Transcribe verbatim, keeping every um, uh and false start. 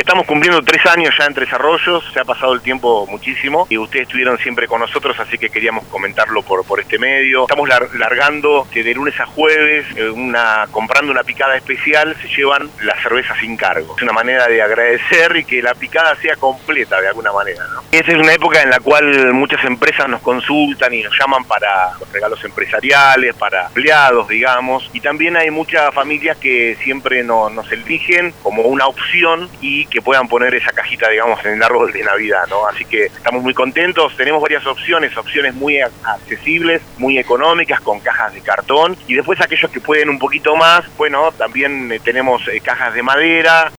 estamos cumpliendo tres años ya en Tres Arroyos, se ha pasado el tiempo muchísimo y ustedes estuvieron siempre con nosotros, así que queríamos comentarlo por, por este medio. Estamos lar largando que de lunes a jueves, eh, una, comprando una picada especial, se llevan la cerveza sin cargo. Es una manera de agradecer y que la picada sea completa de alguna manera, ¿no? Esta es una época en la cual muchas empresas nos consultan y nos llaman para los regalos empresariales, para empleados, digamos, y también hay muchas familias que siempre no, nos eligen como una opción y que puedan poner esa cajita, digamos, en el árbol de Navidad, ¿no? Así que estamos muy contentos, tenemos varias opciones, opciones muy accesibles, muy económicas, con cajas de cartón, y después aquellos que pueden un poquito más, bueno, también eh, tenemos eh, cajas de madera.